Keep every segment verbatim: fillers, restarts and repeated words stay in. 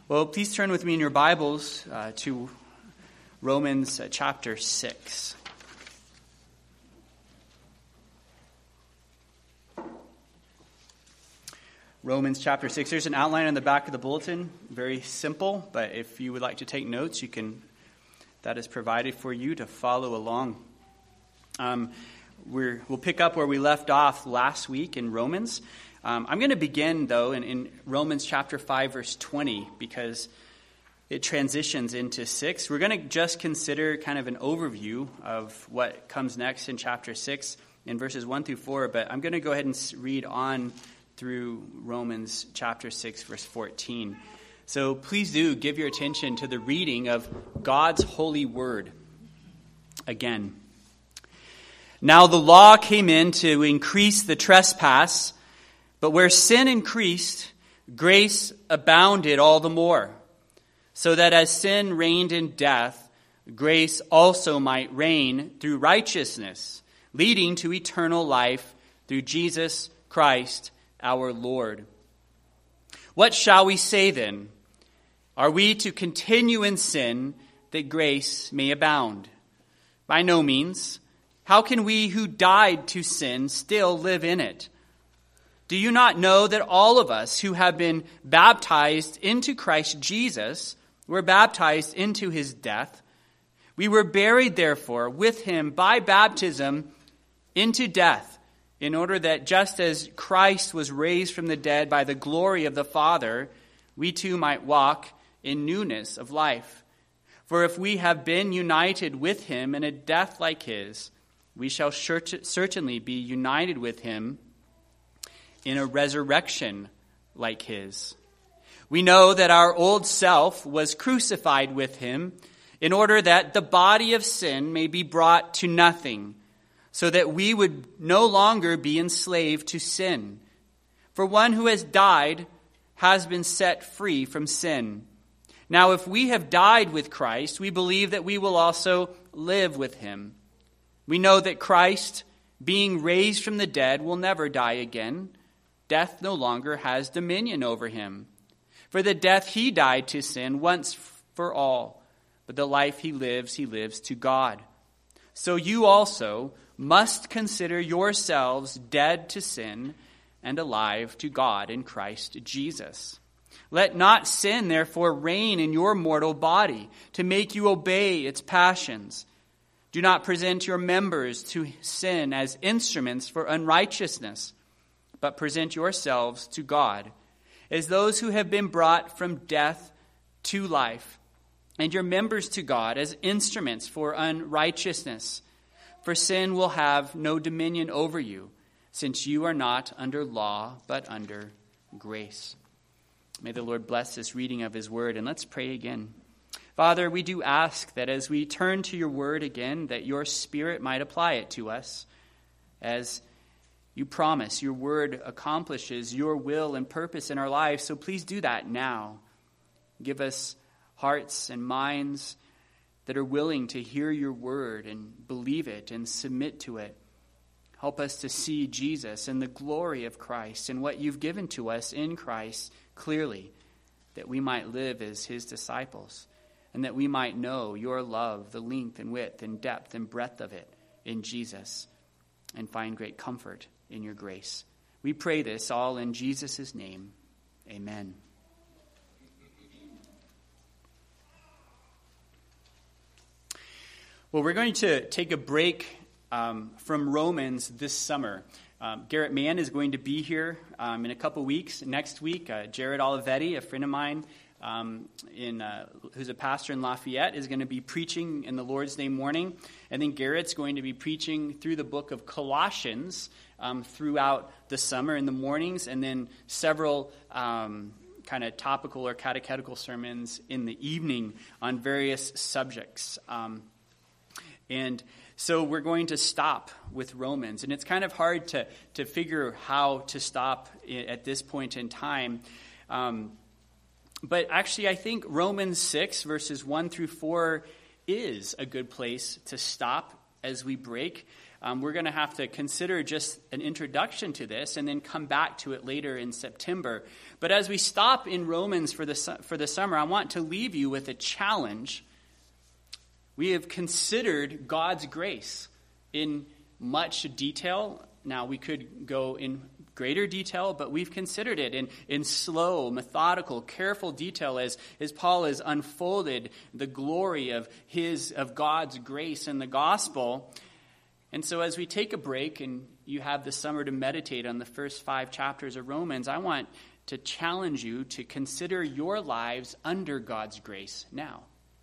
Well, please turn with me in your Bibles uh, to Romans uh, chapter six. Romans chapter six. There's an outline on the back of the bulletin. Very simple, but if you would like to take notes, you can. That is provided for you to follow along. Um, we're, we'll pick up where we left off last week in Romans. Um, I'm going to begin, though, in, in Romans chapter five, verse twenty, because it transitions into six. We're going to just consider kind of an overview of what comes next in chapter six in verses one through four, but I'm going to go ahead and read on through Romans chapter six, verse fourteen. So please do give your attention to the reading of God's holy word again. Now the law came in to increase the trespass, but where sin increased, grace abounded all the more, so that as sin reigned in death, grace also might reign through righteousness, leading to eternal life through Jesus Christ our Lord. What shall we say then? Are we to continue in sin that grace may abound? By no means. How can we who died to sin still live in it? Do you not know that all of us who have been baptized into Christ Jesus were baptized into his death? We were buried, therefore, with him by baptism into death, in order that just as Christ was raised from the dead by the glory of the Father, we too might walk in newness of life. For if we have been united with him in a death like his, we shall certainly be united with him in a resurrection like his. We know that our old self was crucified with him in order that the body of sin may be brought to nothing, so that we would no longer be enslaved to sin. For one who has died has been set free from sin. Now, if we have died with Christ, we believe that we will also live with him. We know that Christ, being raised from the dead, will never die again. Death no longer has dominion over him. For the death he died to sin once for all, but the life he lives, he lives to God. So you also must consider yourselves dead to sin and alive to God in Christ Jesus. Let not sin, therefore, reign in your mortal body to make you obey its passions. Do not present your members to sin as instruments for unrighteousness, but present yourselves to God as those who have been brought from death to life, and your members to God as instruments for unrighteousness. For sin will have no dominion over you, since you are not under law, but under grace. May the Lord bless this reading of his word, and let's pray again. Father, we do ask that as we turn to your word again, that your Spirit might apply it to us. As you promise, your word accomplishes your will and purpose in our lives, so please do that now. Give us hearts and minds that are willing to hear your word and believe it and submit to it. Help us to see Jesus and the glory of Christ and what you've given to us in Christ clearly, that we might live as his disciples, and that we might know your love, the length and width and depth and breadth of it in Jesus, and find great comfort in your grace. We pray this all in Jesus' name. Amen. Well, we're going to take a break um, from Romans this summer. Um, Garrett Mann is going to be here um, in a couple weeks. Next week, uh, Jared Olivetti, a friend of mine, um, in uh, who's a pastor in Lafayette, is going to be preaching in the Lord's Day morning. And then Garrett's going to be preaching through the book of Colossians um, throughout the summer in the mornings, and then several um, kind of topical or catechetical sermons in the evening on various subjects. Um, and So we're going to stop with Romans, and it's kind of hard to, to figure how to stop at this point in time. Um, but actually, I think Romans six, verses one through four, is a good place to stop as we break. Um, we're going to have to consider just an introduction to this and then come back to it later in September. But as we stop in Romans for the, for the summer, I want to leave you with a challenge. We have considered God's grace in much detail. Now, we could go in greater detail, but we've considered it in, in slow, methodical, careful detail as, as Paul has unfolded the glory of his of God's grace in the gospel. And so as we take a break and you have the summer to meditate on the first five chapters of Romans, I want to challenge you to consider your lives under God's grace now.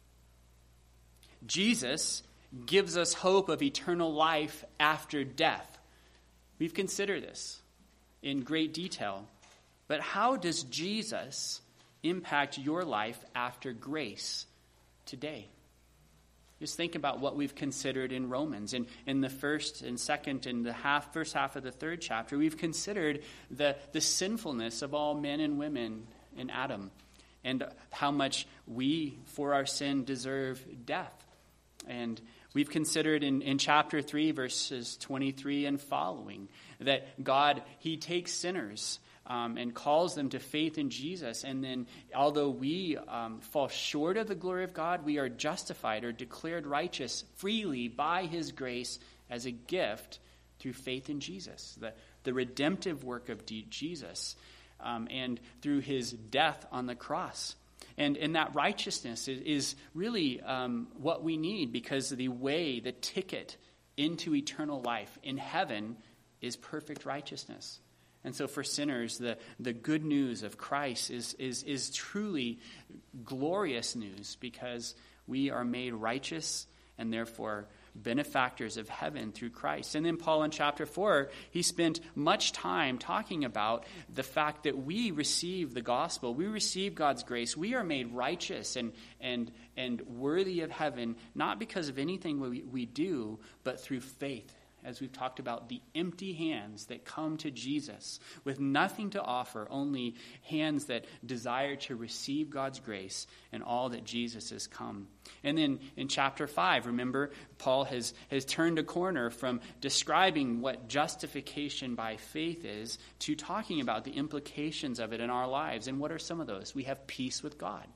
Jesus gives us hope of eternal life after death. We've considered this in great detail. But how does Jesus impact your life after grace today? Just think about what we've considered in Romans. In, in the first and second and the half, first half of the third chapter, we've considered the, the sinfulness of all men and women in Adam and how much we, for our sin, deserve death. And we've considered in, in chapter three, verses twenty-three and following, that God, he takes sinners um, and calls them to faith in Jesus. And then although we um, fall short of the glory of God, we are justified or declared righteous freely by his grace as a gift through faith in Jesus, the, the redemptive work of D- Jesus, um, and through his death on the cross. And, and that righteousness is, is really um, what we need, because the way, the ticket into eternal life in heaven is perfect righteousness. And so for sinners, the, the good news of Christ is, is, is truly glorious news, because we are made righteous and therefore benefactors of heaven through Christ. And then Paul in chapter four, he spent much time talking about the fact that we receive the gospel. We receive God's grace. We are made righteous and and and worthy of heaven, not because of anything we, we do, but through faith. As we've talked about, the empty hands that come to Jesus with nothing to offer, only hands that desire to receive God's grace and all that Jesus has come. And then in chapter five, remember, Paul has, has turned a corner from describing what justification by faith is to talking about the implications of it in our lives. And what are some of those? We have peace with God.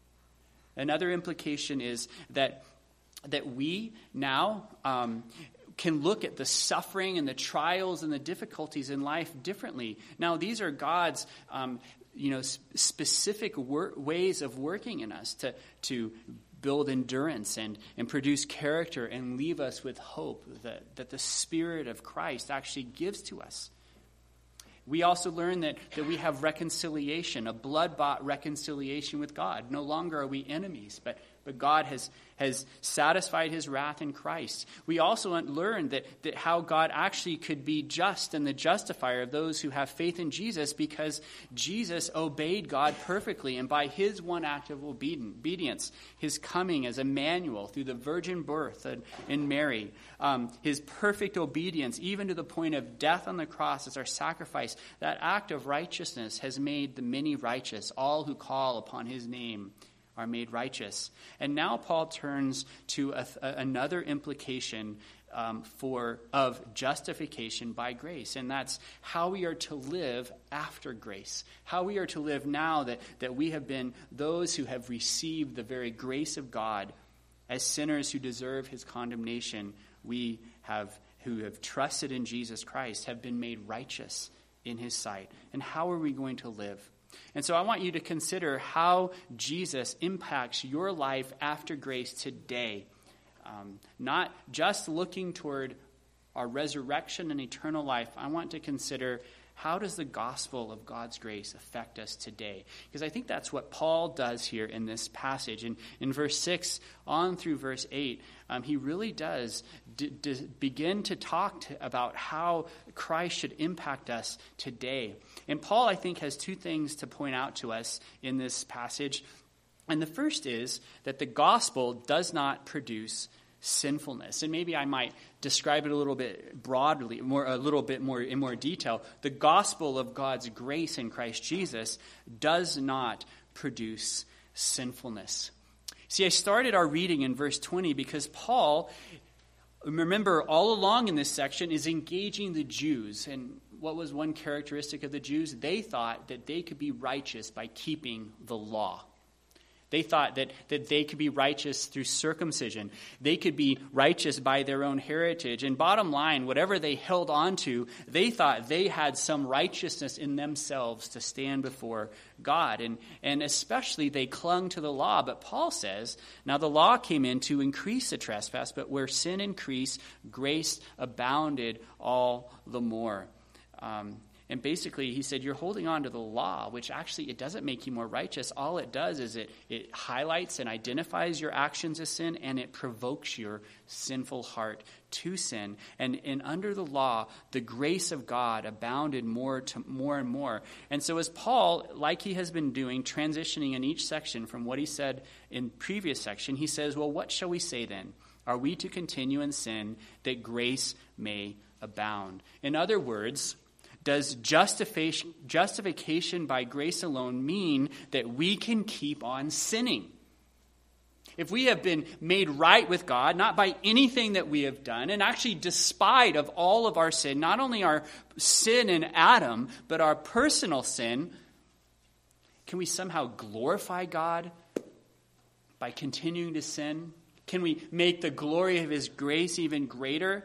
Another implication is that, that we now... Um, can look at the suffering and the trials and the difficulties in life differently. Now, these are God's, um, you know, specific wor- ways of working in us to to build endurance and, and produce character and leave us with hope that, that the Spirit of Christ actually gives to us. We also learn that, that we have reconciliation, a blood-bought reconciliation with God. No longer are we enemies, but, but God has, has satisfied his wrath in Christ. We also learn that, that how God actually could be just and the justifier of those who have faith in Jesus, because Jesus obeyed God perfectly, and by his one act of obedience, his coming as Emmanuel through the virgin birth in Mary, um, his perfect obedience, even to the point of death on the cross as our sacrifice, that act of righteousness has made the many righteous. All who call upon his name are made righteous. And now Paul turns to a, a, another implication um, for of justification by grace, and that's how we are to live after grace, how we are to live now that, that we have been those who have received the very grace of God. As sinners who deserve his condemnation, we have who have trusted in Jesus Christ have been made righteous in his sight. And how are we going to live? And so I want you to consider how Jesus impacts your life after grace today. Um, not just looking toward our resurrection and eternal life. I want to consider, how does the gospel of God's grace affect us today? Because I think that's what Paul does here in this passage. In, in verse six on through verse eight, um, he really does d- d- begin to talk to, about how Christ should impact us today. And Paul, I think, has two things to point out to us in this passage. And the first is that the gospel does not produce sinfulness. And maybe I might describe it a little bit broadly, more a little bit more in more detail. The gospel of God's grace in Christ Jesus does not produce sinfulness. See, I started our reading in verse twenty because Paul remember, all along in this section is engaging the Jews. And what was one characteristic of the Jews? They thought that they could be righteous by keeping the law. They thought that, that they could be righteous through circumcision. They could be righteous by their own heritage. And bottom line, whatever they held on to, they thought they had some righteousness in themselves to stand before God. And, and especially they clung to the law. But Paul says, now the law came in to increase the trespass, but where sin increased, grace abounded all the more. Um And basically, he said, you're holding on to the law, which actually, it doesn't make you more righteous. All it does is it, it highlights and identifies your actions as sin, and it provokes your sinful heart to sin. And, and under the law, the grace of God abounded more to more and more. And so as Paul, like he has been doing, transitioning in each section from what he said in previous section, he says, well, what shall we say then? Are we to continue in sin that grace may abound? In other words, does justification, justification by grace alone mean that we can keep on sinning? If we have been made right with God, not by anything that we have done, and actually despite of all of our sin, not only our sin in Adam, but our personal sin, can we somehow glorify God by continuing to sin? Can we make the glory of his grace even greater?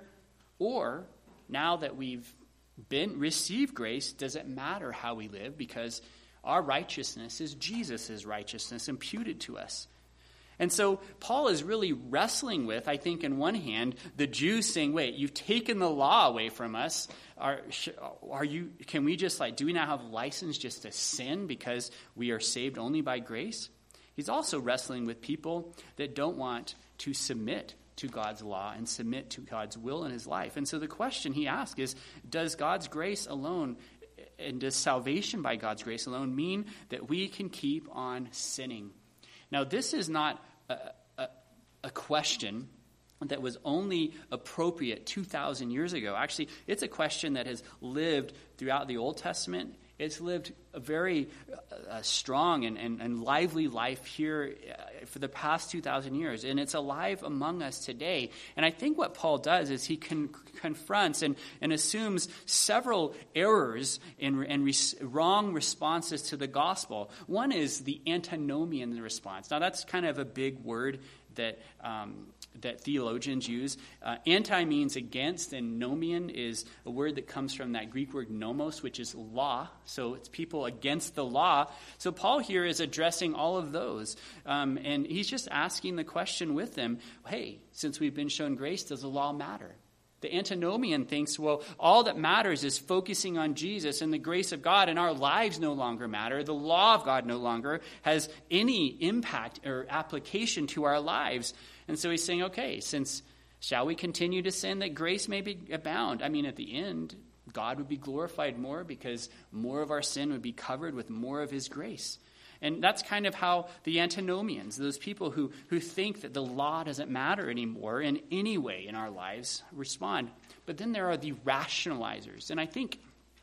Or, now that we've been received grace, does it matter how we live? Because our righteousness is Jesus' righteousness imputed to us. And so Paul is really wrestling with, I think, in one hand, the Jews saying, wait, you've taken the law away from us. Are, are you, can we just like, do we now have license just to sin because we are saved only by grace? He's also wrestling with people that don't want to submit to God's law and submit to God's will in his life. And so the question he asks is, does God's grace alone, and does salvation by God's grace alone mean that we can keep on sinning? Now, this is not a, a, a question that was only appropriate two thousand years ago. Actually, it's a question that has lived throughout the Old Testament. It's lived a very uh, strong and, and, and lively life here uh, for the past two thousand years. And it's alive among us today. And I think what Paul does is he con- confronts and, and assumes several errors and, and res- wrong responses to the gospel. One is the antinomian response. Now, that's kind of a big word that um, that theologians use. Uh, anti means against, and nomian is a word that comes from that Greek word nomos, which is law. So it's people against the law. So Paul here is addressing all of those. Um, and he's just asking the question with them, hey, since we've been shown grace, does the law matter? The antinomian thinks, well, all that matters is focusing on Jesus and the grace of God, and our lives no longer matter. The law of God no longer has any impact or application to our lives. And so he's saying, okay, since shall we continue to sin that grace may be abound? I mean, at the end, God would be glorified more because more of our sin would be covered with more of his grace. And that's kind of how the antinomians, those people who, who think that the law doesn't matter anymore in any way in our lives, respond. But then there are the rationalizers. And I think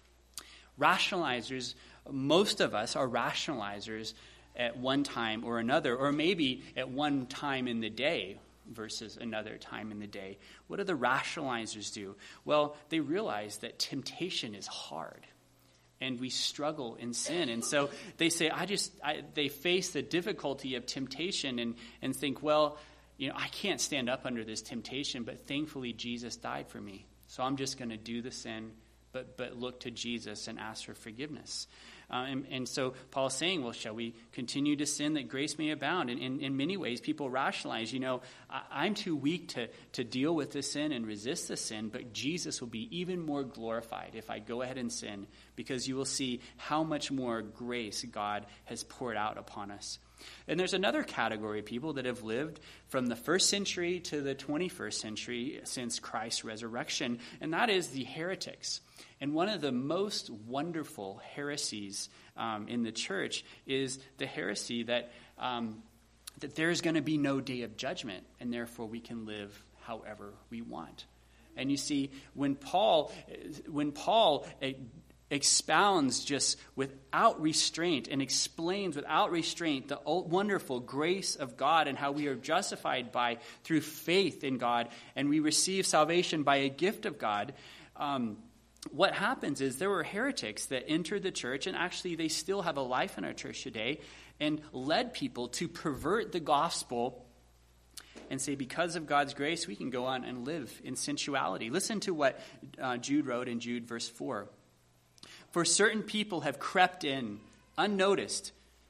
rationalizers, most of us are rationalizers at one time or another, or maybe at one time in the day versus another time in the day. What do the rationalizers do? Well, they realize that temptation is hard. And we struggle in sin. And so they say, I just, I, they face the difficulty of temptation and, and think, well, you know, I can't stand up under this temptation, but thankfully Jesus died for me. So I'm just going to do the sin, but but look to Jesus and ask for forgiveness. Uh, and, and so Paul's saying, well, shall we continue to sin that grace may abound? And in, in many ways, people rationalize, you know, I, I'm too weak to, to deal with the sin and resist the sin, but Jesus will be even more glorified if I go ahead and sin, because you will see how much more grace God has poured out upon us. And there's another category of people that have lived from the first century to the twenty-first century since Christ's resurrection, and that is the heretics. And one of the most wonderful heresies um, in the church is the heresy that um, that there's going to be no day of judgment, and therefore we can live however we want. And you see, when Paul, when Paul expounds just without restraint and explains without restraint the wonderful grace of God and how we are justified by through faith in God, and we receive salvation by a gift of God, um, what happens is there were heretics that entered the church, and actually they still have a life in our church today, and led people to pervert the gospel and say, because of God's grace, we can go on and live in sensuality. Listen to what uh, Jude wrote in Jude verse four. For certain people have crept in unnoticed,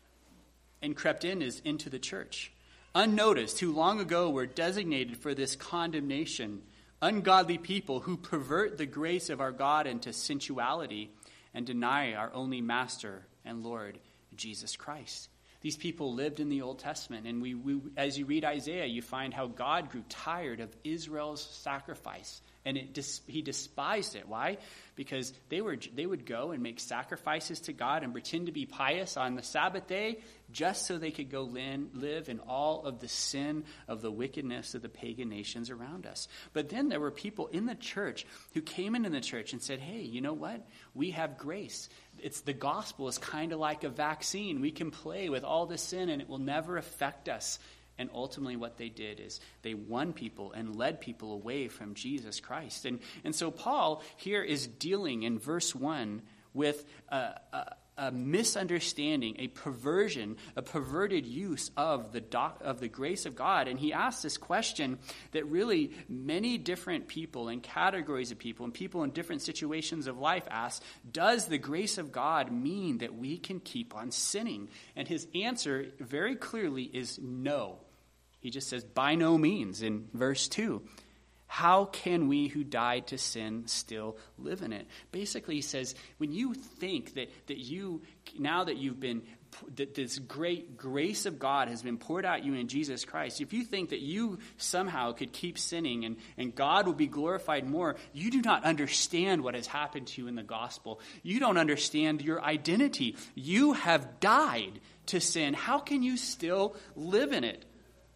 and crept in is into the church, unnoticed, who long ago were designated for this condemnation, ungodly people who pervert the grace of our God into sensuality and deny our only Master and Lord, Jesus Christ. These people lived in the Old Testament, and we, we, as you read Isaiah, you find how God grew tired of Israel's sacrifice, and it dis, he despised it. Why? Because they were they would go and make sacrifices to God and pretend to be pious on the Sabbath day just so they could go lin, live in all of the sin of the wickedness of the pagan nations around us. But then there were people in the church who came into the church and said, hey, you know what? We have grace. It's the gospel is kind of like a vaccine. We can play with all this sin and it will never affect us. And ultimately what they did is they won people and led people away from Jesus Christ. And, and so Paul here is dealing in verse one with a, a, a misunderstanding, a perversion, a perverted use of the doc, of the grace of God. And he asks this question that really many different people and categories of people and people in different situations of life ask, does the grace of God mean that we can keep on sinning? And his answer very clearly is no. He just says, by no means in verse two. How can we who died to sin still live in it? Basically, he says, when you think that, that you, now that you've been, that this great grace of God has been poured out you in Jesus Christ, if you think that you somehow could keep sinning and, and God will be glorified more, you do not understand what has happened to you in the gospel. You don't understand your identity. You have died to sin. How can you still live in it?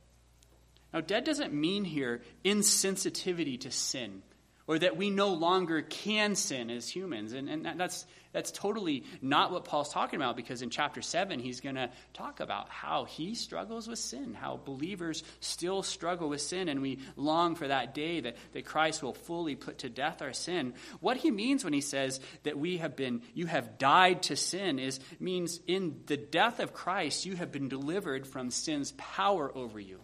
Now, dead doesn't mean here insensitivity to sin, or that we no longer can sin as humans. And, and that's that's totally not what Paul's talking about, because in chapter seven, he's going to talk about how he struggles with sin, how believers still struggle with sin, and we long for that day that, that Christ will fully put to death our sin. What he means when he says that we have been, you have died to sin, is means in the death of Christ, you have been delivered from sin's power over you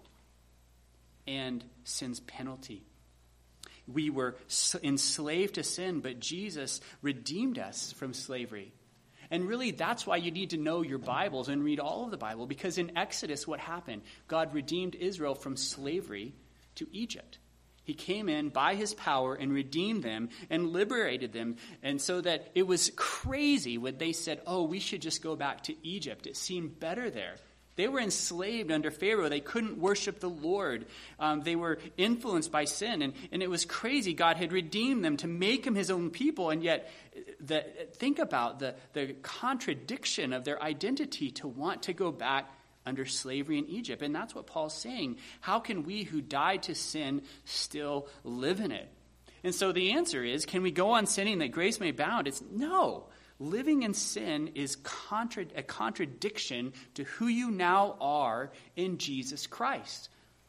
and sin's penalty. We were enslaved to sin, but Jesus redeemed us from slavery. And really, that's why you need to know your Bibles and read all of the Bible, because in Exodus, what happened? God redeemed Israel from slavery to Egypt. He came in by his power and redeemed them and liberated them. And so that it was crazy when they said, oh, we should just go back to Egypt. It seemed better there. They were enslaved under Pharaoh. They couldn't worship the Lord. Um, they were influenced by sin. And, and it was crazy. God had redeemed them to make them his own people. And yet, the, think about the, the contradiction of their identity to want to go back under slavery in Egypt. And that's what Paul's saying. How can we who died to sin still live in it? And so the answer is, can we go on sinning that grace may abound? It's no. Living in sin is contra- a contradiction to who you now are in Jesus Christ.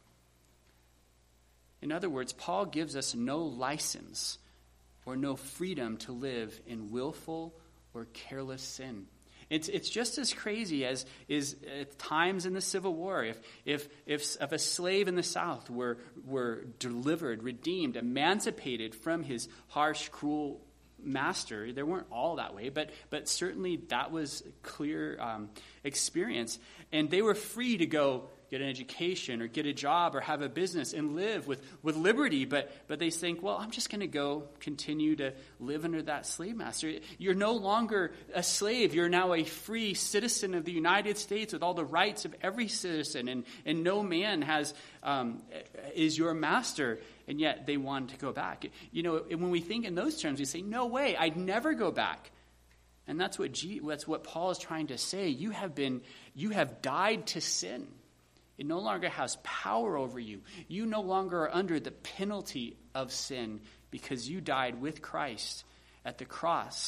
In other words, Paul gives us no license or no freedom to live in willful or careless sin. It's it's just as crazy as is at times in the Civil War. If if if, if a slave in the South were were delivered, redeemed, emancipated from his harsh, cruel master, they weren't all that way, but but certainly that was a clear um, experience, and they were free to go get an education or get a job or have a business and live with, with liberty, but but they think, well, I'm just going to go continue to live under that slave master. You're no longer a slave. You're now a free citizen of the United States with all the rights of every citizen, and, and no man has um, is your master. And yet they wanted to go back. You know, when we think in those terms, we say, no way, I'd never go back. And that's what G, that's what Paul is trying to say. You have been, you have died to sin. It no longer has power over you. You no longer are under the penalty of sin because you died with Christ at the cross.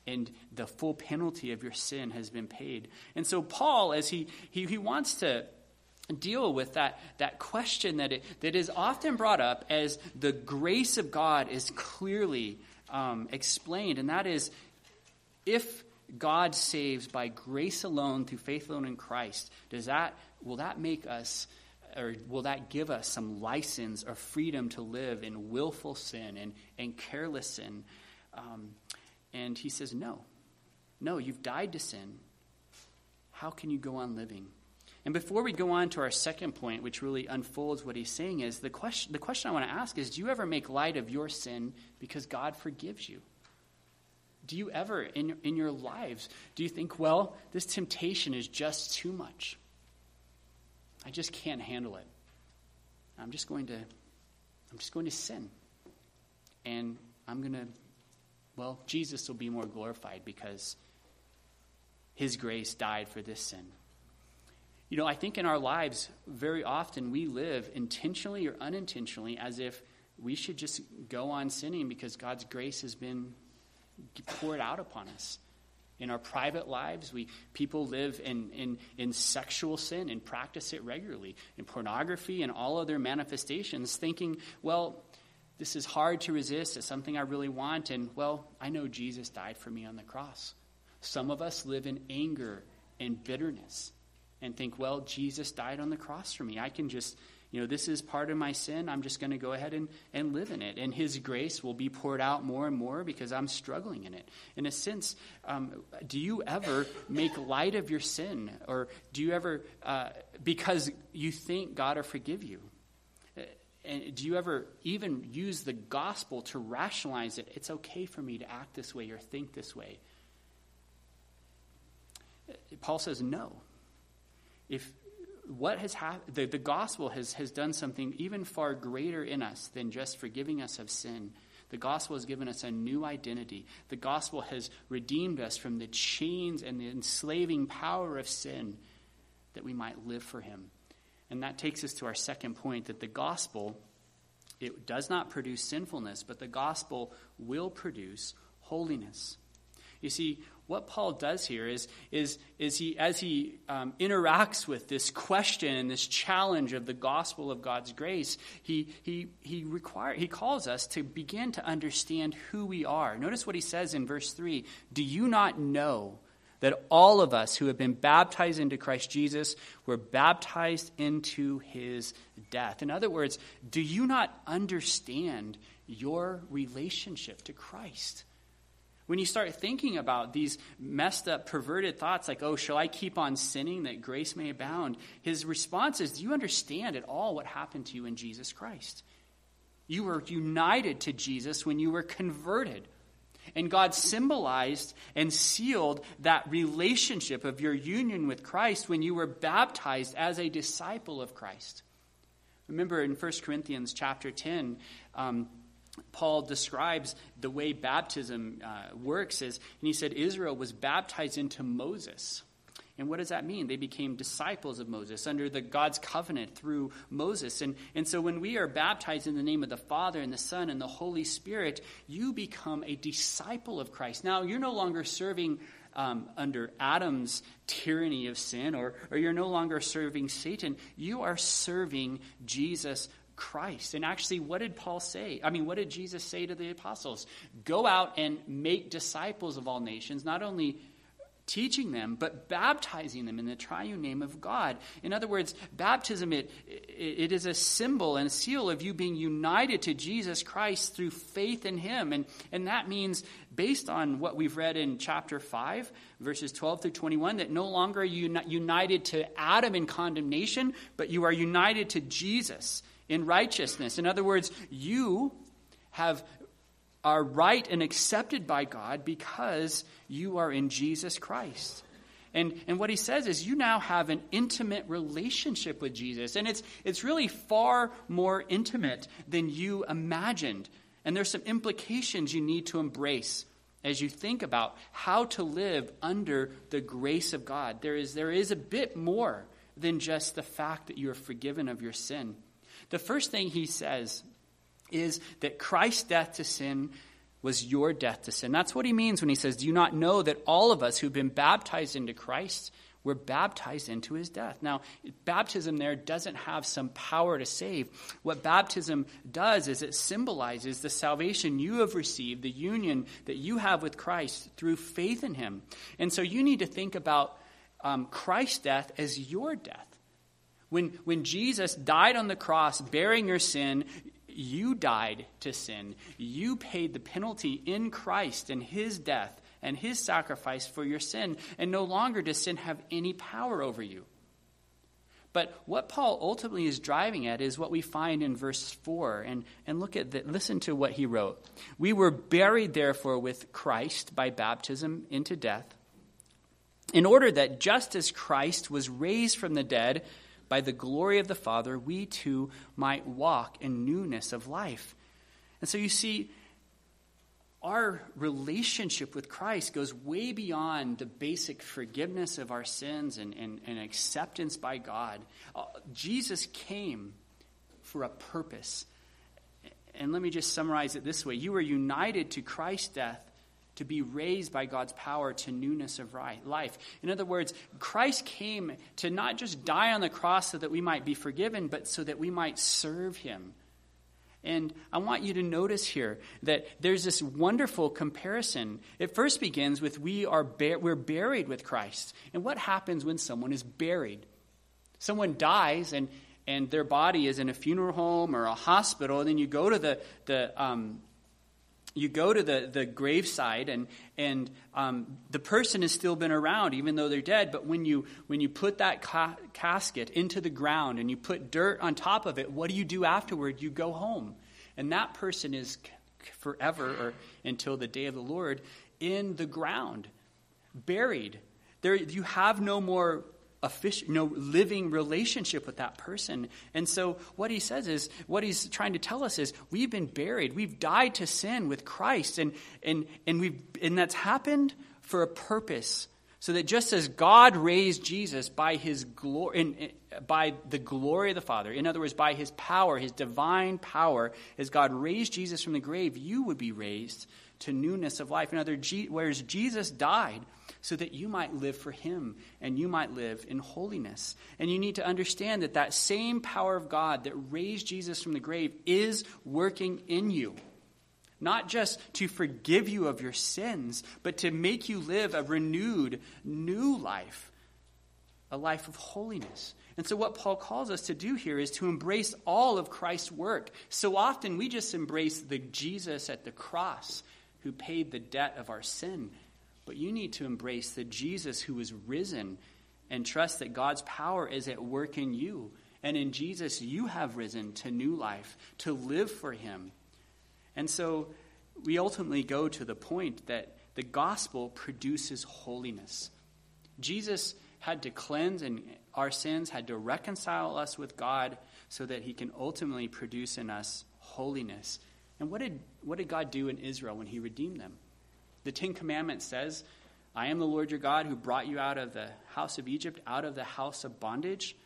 and the full penalty of your sin has been paid. And so Paul, as he he, he wants to deal with that, that question that it, that is often brought up as the grace of God is clearly um, explained, and that is, if God saves by grace alone through faith alone in Christ, does that will that make us, or will that give us some license or freedom to live in willful sin and, and careless sin? Um, and he says, no. No, you've died to sin. How can you go on living? And before we go on to our second point, which really unfolds what he's saying, is the question, the question I want to ask is, do you ever make light of your sin because God forgives you? Do you ever, in, in your lives, do you think, well, this temptation is just too much. I just can't handle it. I'm just going to, I'm just going to sin. And I'm going to, well, Jesus will be more glorified because his grace died for this sin. You know, I think in our lives, very often we live intentionally or unintentionally as if we should just go on sinning because God's grace has been poured out upon us. In our private lives, we people live in, in, in sexual sin and practice it regularly, in pornography and all other manifestations, thinking, well, this is hard to resist. It's something I really want. And, well, I know Jesus died for me on the cross. Some of us live in anger and bitterness and think, well, Jesus died on the cross for me. I can just, you know, this is part of my sin. I'm just going to go ahead and, and live in it. And his grace will be poured out more and more because I'm struggling in it. In a sense, um, do you ever make light of your sin? Or do you ever, uh, because you think God will forgive you? And do you ever even use the gospel to rationalize it? It's okay for me to act this way or think this way. Paul says no. If what has happened, the, the gospel has, has done something even far greater in us than just forgiving us of sin. The gospel has given us a new identity. The gospel has redeemed us from the chains and the enslaving power of sin, that we might live for him. And that takes us to our second point, that the gospel, it does not produce sinfulness, but the gospel will produce holiness. You see, what Paul does here is, is, is he, as he um, interacts with this question and this challenge of the gospel of God's grace, he he he require he calls us to begin to understand who we are. Notice what he says in verse three: "Do you not know that all of us who have been baptized into Christ Jesus were baptized into his death?" In other words, do you not understand your relationship to Christ? When you start thinking about these messed up, perverted thoughts like, oh, shall I keep on sinning that grace may abound? His response is, do you understand at all what happened to you in Jesus Christ? You were united to Jesus when you were converted. And God symbolized and sealed that relationship of your union with Christ when you were baptized as a disciple of Christ. Remember in First Corinthians chapter ten, um, Paul describes the way baptism uh, works is, and he said Israel was baptized into Moses. And what does that mean? They became disciples of Moses under the God's covenant through Moses. And, and so when we are baptized in the name of the Father and the Son and the Holy Spirit, you become a disciple of Christ. Now, you're no longer serving um, under Adam's tyranny of sin, or, or you're no longer serving Satan. You are serving Jesus Christ. And actually, what did Paul say? I mean, what did Jesus say to the apostles? Go out and make disciples of all nations, not only teaching them, but baptizing them in the triune name of God. In other words, baptism, it, it, it is a symbol and a seal of you being united to Jesus Christ through faith in him. And, and that means, based on what we've read in chapter five, verses twelve through twenty-one, that no longer are you united to Adam in condemnation, but you are united to Jesus in righteousness. In other words, you have are right and accepted by God because you are in Jesus Christ. And, and what he says is you now have an intimate relationship with Jesus. And it's, it's really far more intimate than you imagined. And there's some implications you need to embrace as you think about how to live under the grace of God. There is, there is a bit more than just the fact that you are forgiven of your sin. The first thing he says is that Christ's death to sin was your death to sin. That's what he means when he says, do you not know that all of us who've been baptized into Christ were baptized into his death? Now, baptism there doesn't have some power to save. What baptism does is it symbolizes the salvation you have received, the union that you have with Christ through faith in him. And so you need to think about um, Christ's death as your death. When, when Jesus died on the cross, bearing your sin, you died to sin. You paid the penalty in Christ and his death and his sacrifice for your sin, and no longer does sin have any power over you. But what Paul ultimately is driving at is what we find in verse four, and, and look at that. Listen to what he wrote. We were buried, therefore, with Christ by baptism into death, in order that just as Christ was raised from the dead by the glory of the Father, we too might walk in newness of life. And so you see, our relationship with Christ goes way beyond the basic forgiveness of our sins and, and, and acceptance by God. Uh, Jesus came for a purpose. And let me just summarize it this way. You were united to Christ's death to be raised by God's power to newness of life. In other words, Christ came to not just die on the cross so that we might be forgiven, but so that we might serve him. And I want you to notice here that there's this wonderful comparison. It first begins with we are ba- we're buried with Christ. And what happens when someone is buried? Someone dies and, and their body is in a funeral home or a hospital, and then you go to the the um, You go to the, the graveside, and and um, the person has still been around, even though they're dead. But when you when you put that ca- casket into the ground and you put dirt on top of it, what do you do afterward? You go home, and that person is forever, or until the day of the Lord, in the ground, buried. There, you have no more official, no living relationship with that person. And so what he says is, what he's trying to tell us is, we've been buried. We've died to sin with Christ. And and and we've and that's happened for a purpose. So that just as God raised Jesus by his glory, in, in, by the glory of the Father, in other words, by his power, his divine power, as God raised Jesus from the grave, you would be raised to newness of life. In other words, whereas Jesus died so that you might live for him and you might live in holiness. And you need to understand that that same power of God that raised Jesus from the grave is working in you. Not just to forgive you of your sins, but to make you live a renewed, new life, a life of holiness. And so what Paul calls us to do here is to embrace all of Christ's work. So often we just embrace the Jesus at the cross who paid the debt of our sin. But you need to embrace the Jesus who is risen and trust that God's power is at work in you. And in Jesus, you have risen to new life, to live for him. And so we ultimately go to the point that the gospel produces holiness. Jesus had to cleanse and our sins, had to reconcile us with God so that he can ultimately produce in us holiness. And what did what did God do in Israel when he redeemed them? The Ten Commandments says, I am the Lord your God who brought you out of the house of Egypt, out of the house of bondage.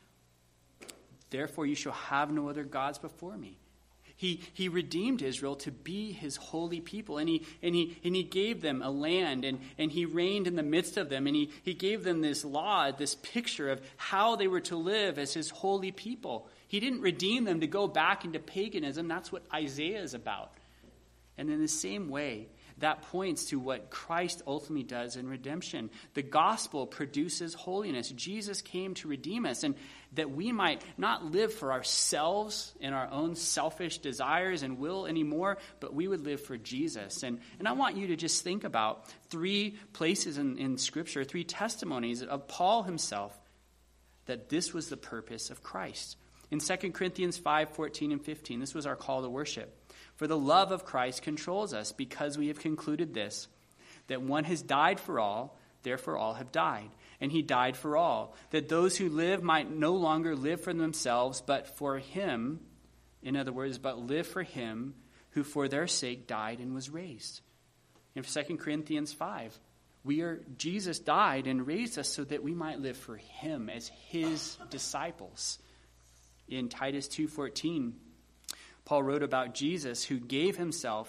Therefore you shall have no other gods before me. He he redeemed Israel to be his holy people, and he and he and he gave them a land, and, and he reigned in the midst of them, and he, he gave them this law, this picture of how they were to live as his holy people. He didn't redeem them to go back into paganism. That's what Isaiah is about. And in the same way, that points to what Christ ultimately does in redemption. The gospel produces holiness. Jesus came to redeem us, and that we might not live for ourselves and our own selfish desires and will anymore, but we would live for Jesus. And, and I want you to just think about three places in, in Scripture, three testimonies of Paul himself, that this was the purpose of Christ. In Second Corinthians five, fourteen and fifteen, this was our call to worship. For the love of Christ controls us, because we have concluded this, that one has died for all, therefore all have died. And he died for all, that those who live might no longer live for themselves, but for him, in other words, but live for him who for their sake died and was raised. In Second Corinthians five, we are Jesus died and raised us so that we might live for him as his disciples. In Titus two fourteen, Paul wrote about Jesus who gave himself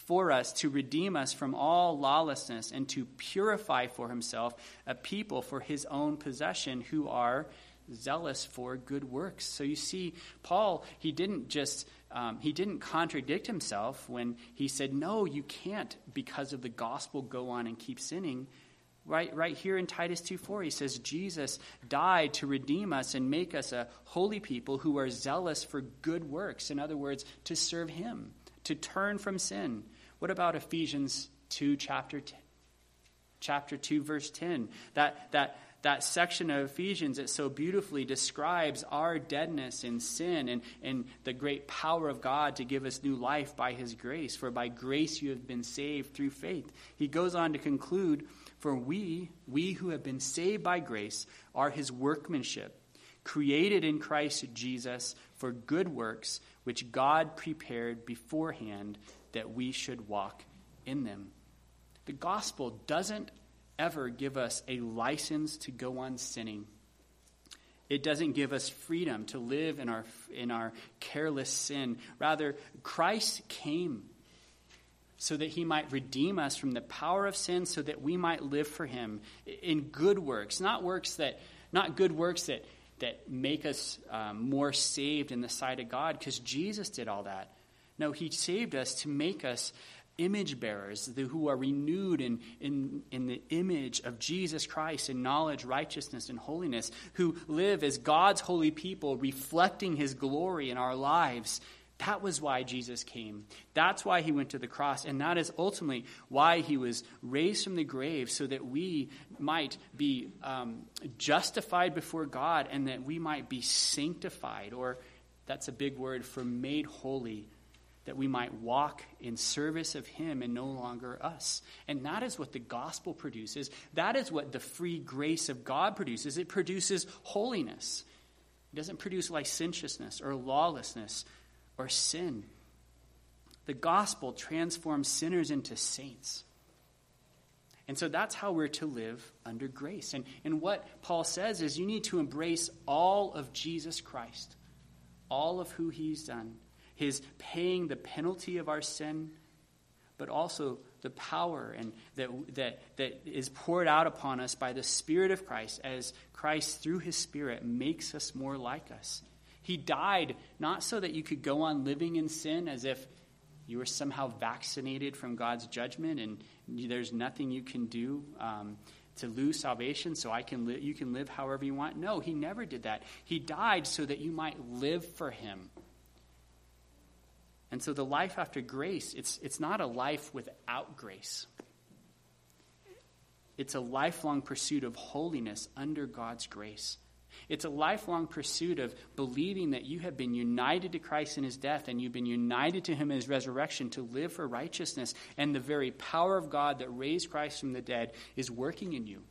for us to redeem us from all lawlessness and to purify for himself a people for his own possession who are zealous for good works. So you see, Paul, he didn't just, um, he didn't contradict himself when he said, no, you can't, because of the gospel, go on and keep sinning. Right, right here in Titus two four, he says, Jesus died to redeem us and make us a holy people who are zealous for good works. In other words, to serve him, to turn from sin. What about Ephesians two, chapter ten, chapter two, verse ten? That that that section of Ephesians that so beautifully describes our deadness in sin and, and the great power of God to give us new life by his grace. For by grace you have been saved through faith. He goes on to conclude, for we, we who have been saved by grace, are his workmanship, created in Christ Jesus for good works, which God prepared beforehand that we should walk in them. The gospel doesn't ever give us a license to go on sinning. It doesn't give us freedom to live in our in our careless sin. Rather, Christ came so that he might redeem us from the power of sin, so that we might live for him in good works, not works that not good works that that make us um, more saved in the sight of God, because Jesus did all that. No, he saved us to make us image bearers the, who are renewed in, in, in the image of Jesus Christ in knowledge, righteousness, and holiness, who live as God's holy people, reflecting his glory in our lives. That was why Jesus came. That's why he went to the cross. And that is ultimately why he was raised from the grave, so that we might be um, justified before God and that we might be sanctified, or that's a big word for made holy, that we might walk in service of him and no longer us. And that is what the gospel produces. That is what the free grace of God produces. It produces holiness. It doesn't produce licentiousness or lawlessness or sin. The gospel transforms sinners into saints. And so that's how we're to live under grace. And, and what Paul says is you need to embrace all of Jesus Christ, all of who he's done. His paying the penalty of our sin, but also the power and that, that, that is poured out upon us by the Spirit of Christ, as Christ, through his Spirit, makes us more like us. He died not so that you could go on living in sin as if you were somehow vaccinated from God's judgment and there's nothing you can do um, to lose salvation, so I can li- you can live however you want. No, he never did that. He died so that you might live for him. And so the life after grace, it's it's not a life without grace. It's a lifelong pursuit of holiness under God's grace. It's a lifelong pursuit of believing that you have been united to Christ in his death and you've been united to him in his resurrection to live for righteousness. And the very power of God that raised Christ from the dead is working in you.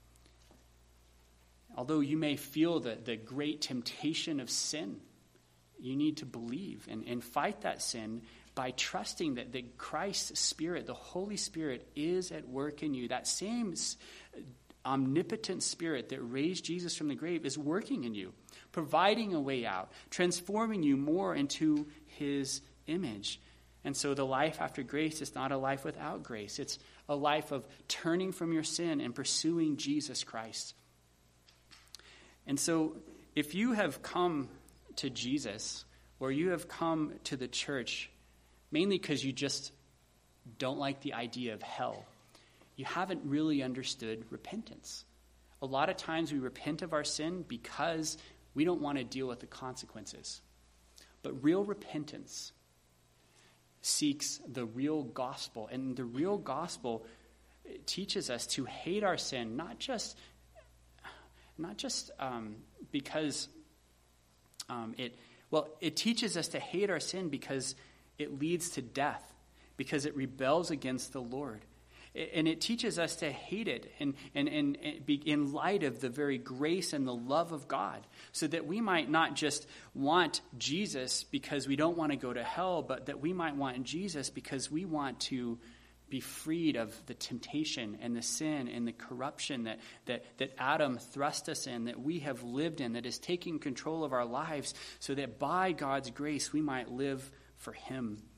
Although you may feel the, the great temptation of sin, you need to believe and, and fight that sin by trusting that, that Christ's Spirit, the Holy Spirit, is at work in you. That same omnipotent Spirit that raised Jesus from the grave is working in you, providing a way out, transforming you more into his image. And so the life after grace is not a life without grace. It's a life of turning from your sin and pursuing Jesus Christ. And so if you have come to Jesus, or you have come to the church mainly because you just don't like the idea of hell, you haven't really understood repentance. A lot of times we repent of our sin because we don't want to deal with the consequences. But real repentance seeks the real gospel, and the real gospel teaches us to hate our sin, not just not just um, because Um, it well, it teaches us to hate our sin because it leads to death, because it rebels against the Lord. And it teaches us to hate it and, and, and, and be in light of the very grace and the love of God, so that we might not just want Jesus because we don't want to go to hell, but that we might want Jesus because we want to be freed of the temptation and the sin and the corruption that, that, that Adam thrust us in, that we have lived in, that is taking control of our lives, so that by God's grace we might live for him.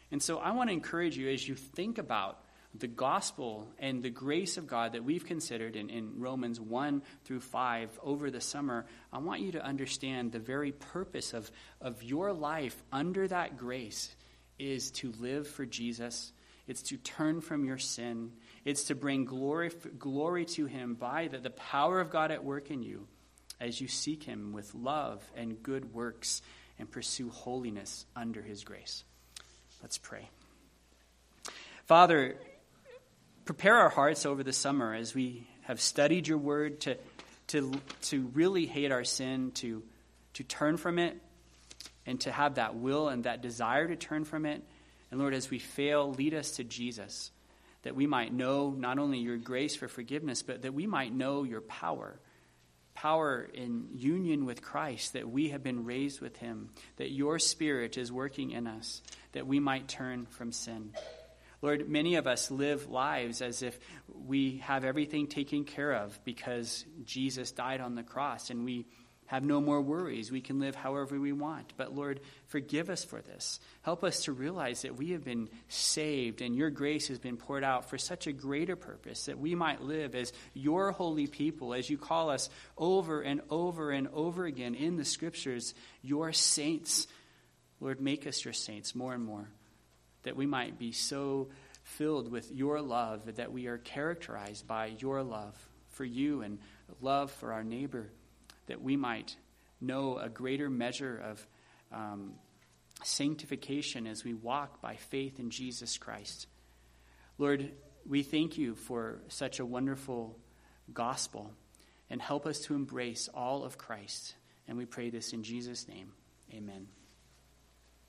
And so I want to encourage you as you think about the gospel and the grace of God that we've considered in, in Romans one through five over the summer, I want you to understand the very purpose of, of your life under that grace is to live for Jesus. It's to turn from your sin. It's to bring glory, glory to him by the, the power of God at work in you as you seek him with love and good works and pursue holiness under his grace. Let's pray. Father, prepare our hearts over the summer as we have studied your word to, to, to really hate our sin, to, to turn from it, and to have that will and that desire to turn from it. And Lord, as we fail, lead us to Jesus, that we might know not only your grace for forgiveness, but that we might know your power. Power in union with Christ, that we have been raised with him, that your Spirit is working in us, that we might turn from sin. Lord, many of us live lives as if we have everything taken care of because Jesus died on the cross and we have no more worries. We can live however we want. But Lord, forgive us for this. Help us to realize that we have been saved and your grace has been poured out for such a greater purpose, that we might live as your holy people, as you call us over and over and over again in the scriptures, your saints. Lord, make us your saints more and more, that we might be so filled with your love that we are characterized by your love for you and love for our neighbor, that we might know a greater measure of um, sanctification as we walk by faith in Jesus Christ. Lord, we thank you for such a wonderful gospel, and help us to embrace all of Christ. And we pray this in Jesus' name. Amen.